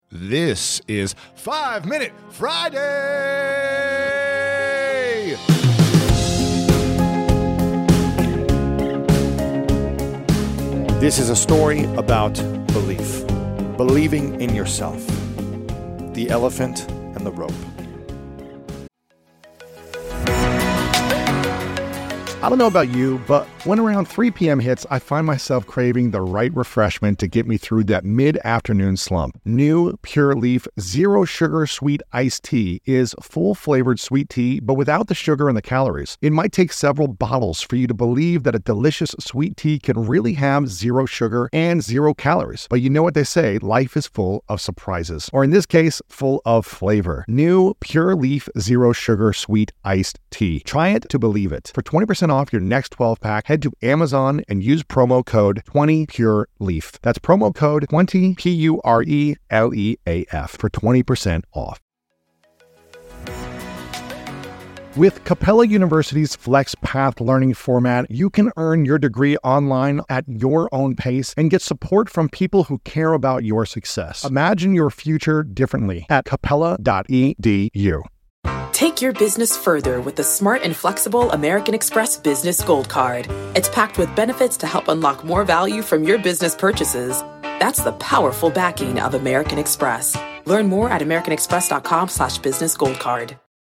This is 5 Minute Friday! This is a story about belief. Believing in yourself. The elephant and the rope. I don't know about you, but when around 3 p.m. hits, I find myself craving the right refreshment to get me through that mid-afternoon slump. New Pure Leaf Zero Sugar Sweet Iced Tea is full-flavored sweet tea, but without the sugar and the calories. It might take several bottles for you to believe that a delicious sweet tea can really have zero sugar and 0 calories. But you know what they say, life is full of surprises. Or in this case, full of flavor. New Pure Leaf Zero Sugar Sweet Iced Tea. Try it to believe it. For 20% off your next 12-pack, head to Amazon and use promo code 20PureLeaf. That's promo code 20 PURELEAF for 20% off. With Capella University's FlexPath learning format, you can earn your degree online at your own pace and get support from people who care about your success. Imagine your future differently at capella.edu. Take your business further with the smart and flexible American Express Business Gold Card. It's packed with benefits to help unlock more value from your business purchases. That's the powerful backing of American Express. Learn more at americanexpress.com/businessgoldcard.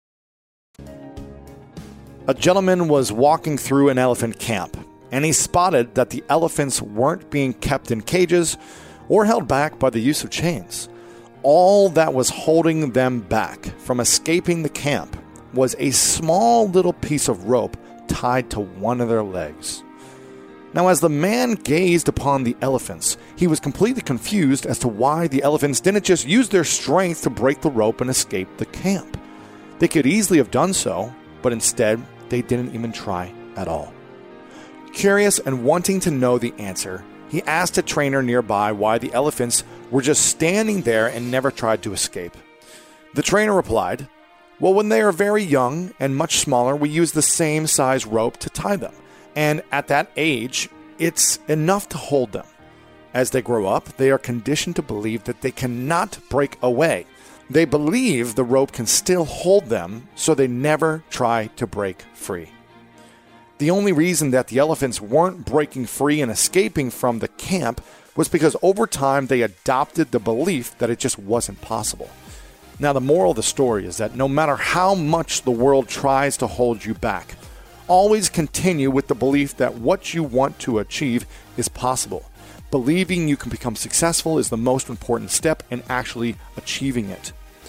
A gentleman was walking through an elephant camp, and he spotted that the elephants weren't being kept in cages or held back by the use of chains. All that was holding them back from escaping the camp was a small little piece of rope tied to one of their legs. Now, as the man gazed upon the elephants, he was completely confused as to why the elephants didn't just use their strength to break the rope and escape the camp. They could easily have done so, but instead, they didn't even try at all. Curious and wanting to know the answer, he asked a trainer nearby why the elephants were just standing there and never tried to escape. The trainer replied, "Well, when they are very young and much smaller, we use the same size rope to tie them. And at that age, it's enough to hold them. As they grow up, they are conditioned to believe that they cannot break away. They believe the rope can still hold them, so they never try to break free." The only reason that the elephants weren't breaking free and escaping from the camp was because over time they adopted the belief that it just wasn't possible. Now, the moral of the story is that no matter how much the world tries to hold you back, always continue with the belief that what you want to achieve is possible. Believing you can become successful is the most important step in actually achieving it.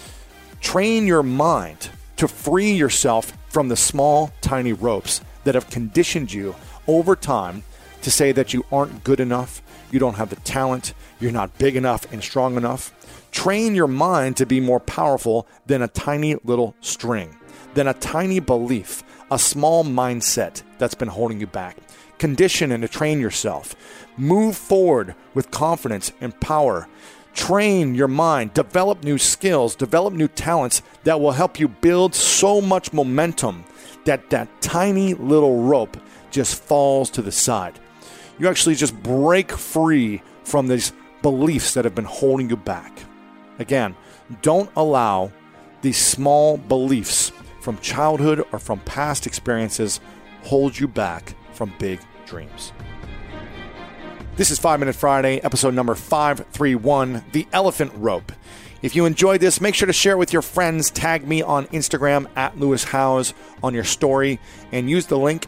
Train your mind to free yourself from the small, tiny ropes that have conditioned you over time to say that you aren't good enough, you don't have the talent, you're not big enough and strong enough. Train your mind to be more powerful than a tiny little string, than a tiny belief, a small mindset that's been holding you back. Condition and to train yourself. Move forward with confidence and power. Train your mind, develop new skills, develop new talents that will help you build so much momentum that tiny little rope just falls to the side. You actually just break free from these beliefs that have been holding you back. Again, don't allow these small beliefs from childhood or from past experiences hold you back from big dreams. This is 5 Minute Friday, episode number 531, The Elephant Rope. If you enjoyed this, make sure to share it with your friends. Tag me on Instagram at Lewis Howes on your story and use the link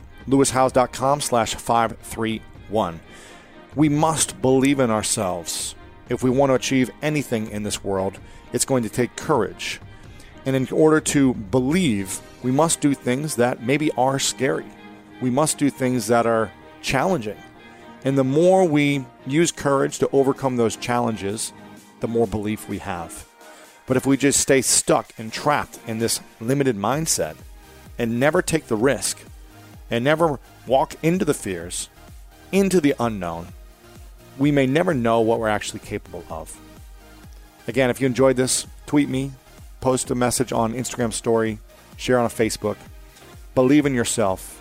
lewishowes.com/531. We must believe in ourselves. If we want to achieve anything in this world, it's going to take courage. And in order to believe, we must do things that maybe are scary. We must do things that are challenging. And the more we use courage to overcome those challenges, the more belief we have. But if we just stay stuck and trapped in this limited mindset and never take the risk and never walk into the fears, into the unknown, we may never know what we're actually capable of. Again, if you enjoyed this, tweet me, post a message on Instagram story, share on Facebook. Believe in yourself.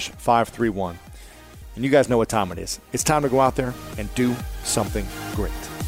lewishowes.com/531. And you guys know what time it is. It's time to go out there and do something great.